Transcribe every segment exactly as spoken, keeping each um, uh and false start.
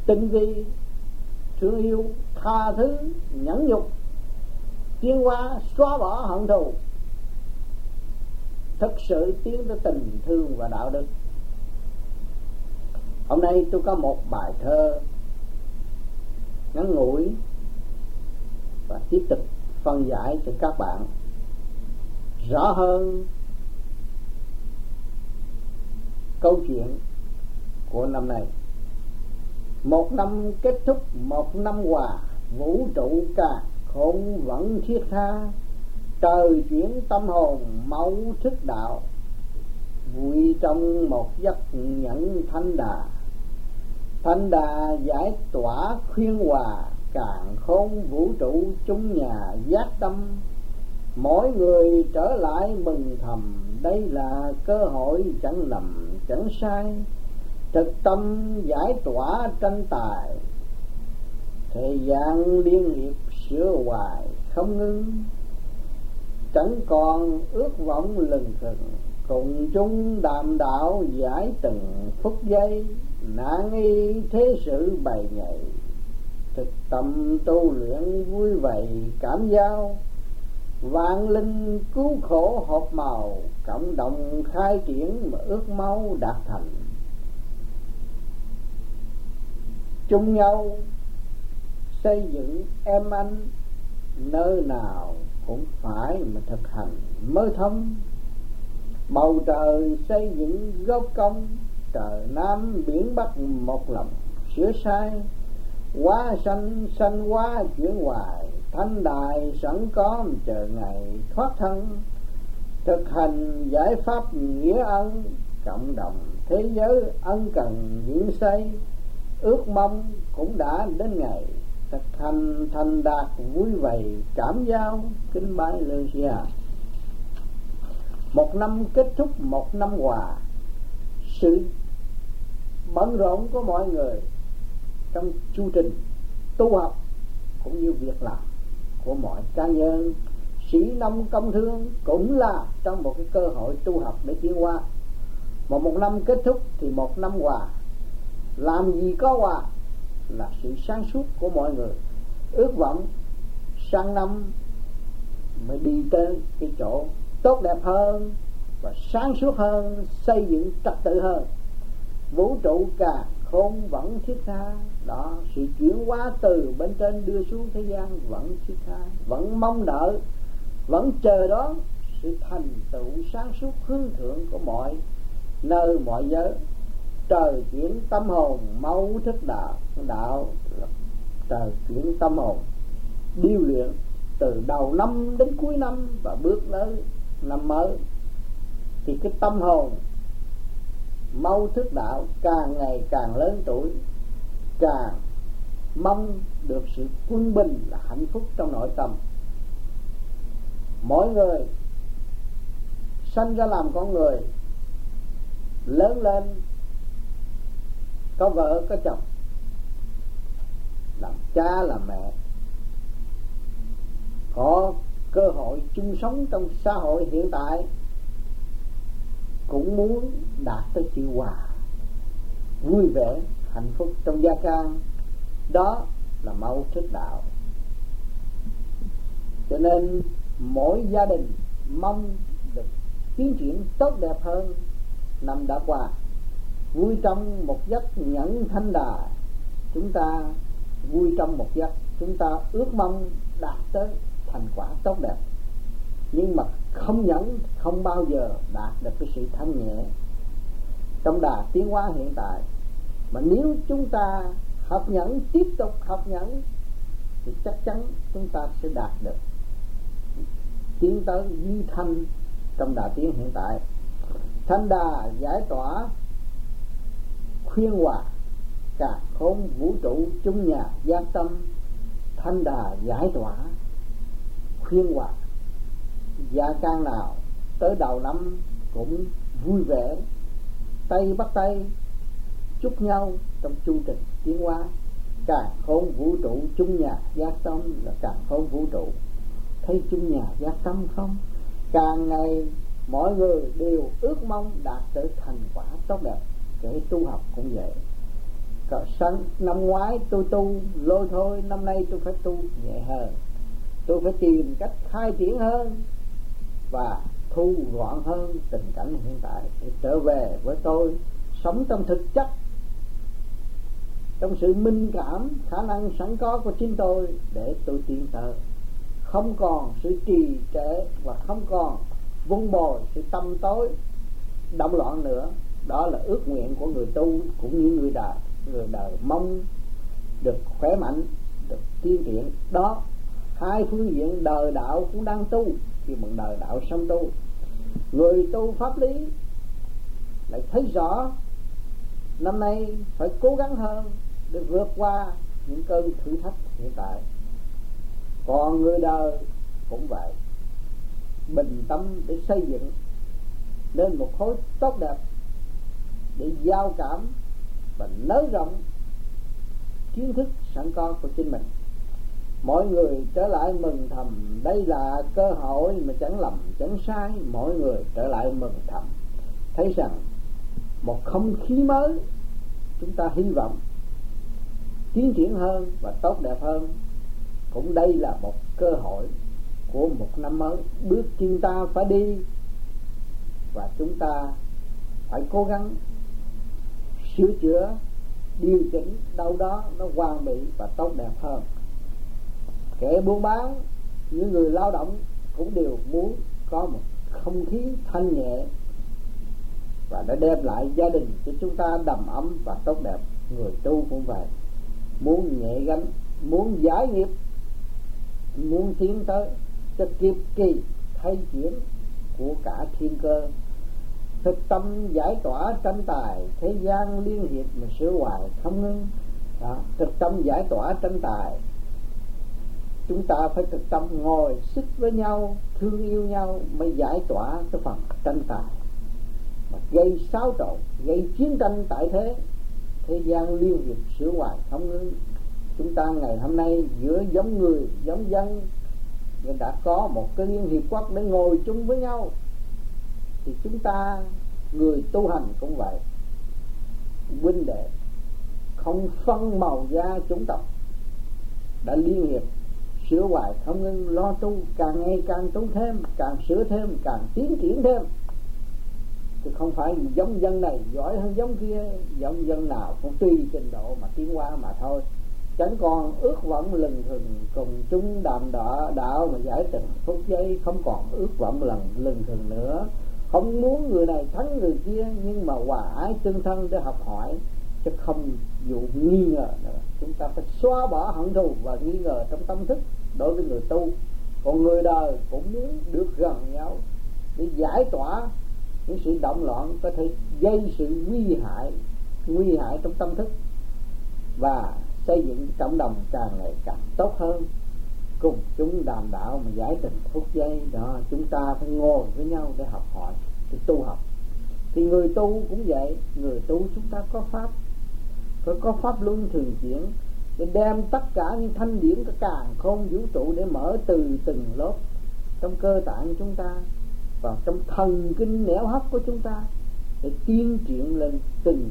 tinh vi, thương yêu, tha thứ, nhẫn nhục, tiến hóa, xóa bỏ hận thù, thực sự tiến tới tình thương và đạo đức. Hôm nay tôi có một bài thơ ngắn ngủi và tiếp tục phân giải cho các bạn rõ hơn câu chuyện của năm nay. Một năm kết thúc, một năm hòa, vũ trụ càng khôn vẫn thiết tha, trời chuyển tâm hồn mẫu thức đạo, vui trong một giấc nhẫn thanh đà. Thanh đà giải tỏa khuyên hòa, càng khôn vũ trụ chung nhà giác tâm, mỗi người trở lại mừng thầm, đây là cơ hội chẳng lầm chẳng sai, thực tâm giải tỏa tranh tài, thời gian liên hiệp sửa hoài không ngưng, chẳng còn ước vọng lừng khừng, cùng chung đàm đạo giải từng phút giây, nạn y thế sự bày nhảy, thực tâm tu luyện vui vầy cảm giao, vạn linh cứu khổ hộp màu, cộng đồng khai triển mà ước mau đạt thành, chung nhau xây dựng em anh, nơi nào cũng phải mà thực hành mới thông. Bầu trời xây dựng gốc công, trời Nam biển Bắc một lòng sửa sai, quá sanh sanh quá chuyển hoài, thanh đài sẵn có chờ ngày thoát thân, thực hành giải pháp nghĩa ân, cộng đồng thế giới ân cần diễn xây, ước mong cũng đã đến ngày, thực hành thành đạt vui vầy cảm giao. Kính bái Lê. Một năm kết thúc, một năm hòa, sự bận rộn của mọi người trong chu trình tu học cũng như việc làm của mọi cá nhân, sĩ nông công thương cũng là trong một cái cơ hội tu học để tiến hóa. Một một năm kết thúc thì một năm hòa, làm gì có hòa là sự sáng suốt của mọi người, ước vọng sang năm mới đi tới cái chỗ tốt đẹp hơn và sáng suốt hơn, xây dựng trật tự hơn, vũ trụ càng khôn vẫn thiết tha. Đó, sự chuyển hóa từ bên trên đưa xuống thế gian vẫn thiết tha, vẫn mong đợi, vẫn chờ đón sự thành tựu sáng suốt hướng thượng của mọi nơi mọi giới. Trời chuyển tâm hồn mẫu thức đạo, đạo là trời chuyển tâm hồn điêu luyện từ đầu năm đến cuối năm và bước tới năm mới, thì cái tâm hồn mẫu thức đạo càng ngày càng lớn tuổi, càng mong được sự quân bình là hạnh phúc trong nội tâm. Mỗi người sanh ra làm con người, lớn lên có vợ có chồng, làm cha làm mẹ, có cơ hội chung sống trong xã hội hiện tại, cũng muốn đạt tới chữ hòa, vui vẻ hạnh phúc trong gia can. Đó là mẫu thức đạo. Cho nên mỗi gia đình mong được tiến triển tốt đẹp hơn năm đã qua, vui trong một giấc nhẫn thanh đà. Chúng ta vui trong một giấc, chúng ta ước mong đạt tới thành quả tốt đẹp, nhưng mà không nhẫn không bao giờ đạt được cái sự thanh nhẹ trong đà tiến hóa hiện tại. Mà nếu chúng ta học nhẫn, tiếp tục học nhẫn, thì chắc chắn chúng ta sẽ đạt được tiến tới duy thanh trong đà tiến hiện tại. Thanh đà giải tỏa khuyên hòa, cả khôn vũ trụ chung nhà giác tâm. Thanh đà giải tỏa khuyên hòa, gia can nào tới đầu năm cũng vui vẻ, tay bắt tay chúc nhau trong chu trình tiến hóa. Càng khôn vũ trụ chung nhà giác tâm là càng khôn vũ trụ. Thấy chung nhà giác tâm không? Càng ngày mọi người đều ước mong đạt tới thành quả tốt đẹp. Kể tu học cũng vậy, Sáng năm ngoái tôi tu lôi thôi, năm nay tôi phải tu nhẹ hơn, tôi phải tìm cách khai triển hơn và thu gọn hơn tình cảnh hiện tại để trở về với tôi, sống trong thực chất, trong sự minh cảm khả năng sẵn có của chính tôi để tôi tiến tới, không còn sự trì trệ và không còn vun bồi sự tâm tối động loạn nữa. Đó là ước nguyện của người tu cũng như người đời. Người đời mong được khỏe mạnh, được tiến triển. Đó, hai phương diện đời đạo cũng đang tu, khi một đời đạo sống tu. Người tu pháp lý lại thấy rõ năm nay phải cố gắng hơn để vượt qua những cơn thử thách hiện tại. Còn người đời cũng vậy, bình tâm để xây dựng nên một khối tốt đẹp để giao cảm và nới rộng kiến thức sẵn có của chính mình. Mọi người trở lại mừng thầm, đây là cơ hội mà chẳng lầm chẳng sai. Mọi người trở lại mừng thầm, thấy rằng một không khí mới, chúng ta hy vọng tiến triển hơn và tốt đẹp hơn. Cũng đây là một cơ hội của một năm mới. Bước chân ta phải đi và chúng ta phải cố gắng sửa chữa, điều chỉnh đâu đó nó hoàn mỹ và tốt đẹp hơn. Kẻ buôn bán, những người lao động cũng đều muốn có một không khí thanh nhẹ và đã đem lại gia đình cho chúng ta đầm ấm và tốt đẹp. Người tu cũng vậy, muốn nhẹ gánh, muốn giải nghiệp, muốn tiến tới cho kịp kỳ thay chuyển của cả thiên cơ. Thực tâm giải tỏa tranh tài, thế gian liên hiệp mà sửa hoài không ngưng. Đó, thực tâm giải tỏa tranh tài, chúng ta phải thực tâm ngồi xích với nhau, thương yêu nhau mới giải tỏa cái phần tranh tài mà gây xáo trộn, gây chiến tranh tại thế. Thế gian liên hiệp sửa hoài không ngưng. Chúng ta ngày hôm nay giữa giống người giống dân đã có một cái liên hiệp quốc để ngồi chung với nhau, thì chúng ta người tu hành cũng vậy, huynh đệ không phân màu da chủng tộc, đã liên hiệp sửa hoài không ngưng, lo tu, càng ngày càng tu thêm, càng sửa thêm, càng tiến triển thêm. Thì không phải giống dân này giỏi hơn giống kia, giống dân nào cũng tùy trình độ mà tiến qua mà thôi. Chẳng còn ước vọng lừng thừng cùng chúng đàm đạo, đạo mà giải từng phút giây, không còn ước vọng lần lừng thừng nữa. Không muốn người này thắng người kia, nhưng mà hòa ái tương thân để học hỏi, chứ không dụ nghi ngờ nữa. Chúng ta phải xóa bỏ hận thù và nghi ngờ trong tâm thức đối với người tu. Còn người đời cũng muốn được gần nhau để giải tỏa những sự động loạn có thể gây sự nguy hại nguy hại trong tâm thức và xây dựng cộng đồng càng ngày càng tốt hơn, cùng chúng đàm đạo mà giải từng phút giây. Đó, chúng ta phải ngồi với nhau để học hỏi, để tu học. Thì người tu cũng vậy, người tu chúng ta có pháp, phải có pháp luân thường chuyển để đem tất cả những thanh điển của càn khôn vũ trụ để mở từ từng lớp trong cơ tạng chúng ta, vào trong thần kinh nẻo hấp của chúng ta, để tiến triển lên từng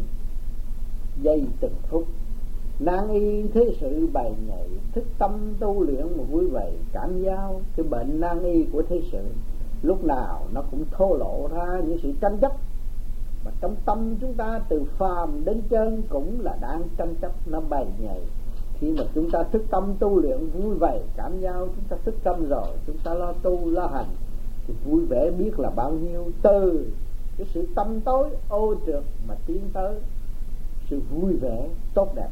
giây từng phút. Nan y thế sự bày nhảy, thức tâm tu luyện mà vui vẻ cảm giao. Cái bệnh nan y của thế sự lúc nào nó cũng thô lộ ra những sự tranh chấp, mà trong tâm chúng ta từ phàm đến chân cũng là đang tranh chấp, nó bày nhảy. Khi mà chúng ta thức tâm tu luyện vui vẻ cảm giao, chúng ta thức tâm rồi, chúng ta lo tu lo hành thì vui vẻ biết là bao nhiêu. Từ cái sự tâm tối ô trượt mà tiến tới sự vui vẻ tốt đẹp,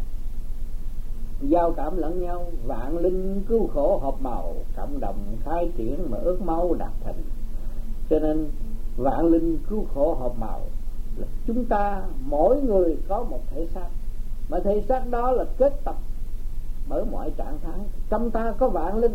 giao cảm lẫn nhau, vạn linh cứu khổ hợp màu, cộng đồng khai triển mà ước mau đạt thành. Cho nên vạn linh cứu khổ hợp màu là chúng ta mỗi người có một thể xác, mà thể xác đó là kết tập bởi mọi trạng thái. Trong ta có vạn linh.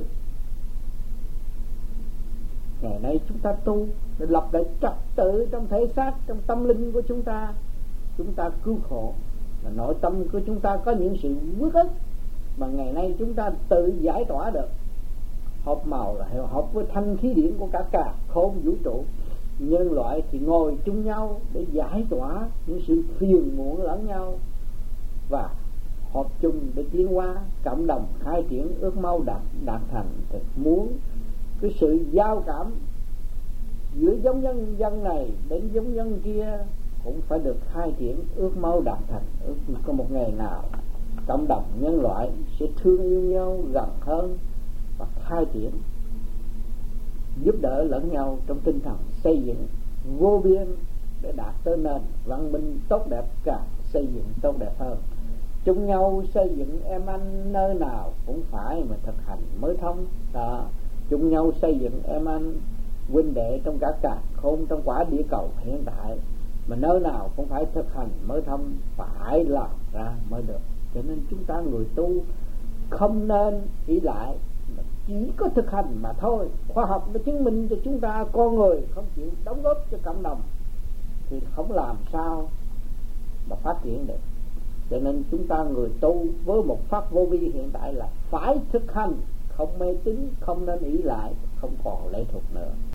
Ngày nay chúng ta tu để lập lại trật tự trong thể xác, trong tâm linh của chúng ta. Chúng ta cứu khổ, là nội tâm của chúng ta có những sự uất ức mà ngày nay chúng ta tự giải tỏa được. Hợp màu là hợp với thanh khí điển của cả cả khôn vũ trụ. Nhân loại thì ngồi chung nhau để giải tỏa những sự phiền muộn lẫn nhau, và họp chung để tiến hóa cộng đồng khai triển ước mơ đạt đạt thành. Thì muốn cái sự giao cảm giữa giống nhân dân này đến giống nhân kia cũng phải được khai triển ước mơ đạt thành. Ước có một ngày nào cộng đồng nhân loại sẽ thương yêu nhau gần hơn và khai triển giúp đỡ lẫn nhau trong tinh thần xây dựng vô biên để đạt tới nền văn minh tốt đẹp, càng xây dựng tốt đẹp hơn. Chung nhau xây dựng em anh nơi nào cũng phải mà thực hành mới thông. Đó, chung nhau xây dựng em anh huynh đệ trong cả càn khôn trong quả địa cầu hiện tại, mà nơi nào cũng phải thực hành mới thông, phải làm ra mới được. Cho nên chúng ta người tu không nên ỷ lại, mà chỉ có thực hành mà thôi. Khoa học đã chứng minh cho chúng ta con người không chịu đóng góp cho cộng đồng thì không làm sao mà phát triển được. Cho nên chúng ta người tu với một pháp vô vi hiện tại là phải thực hành, không mê tín, không nên ỷ lại, không còn lệ thuộc nữa.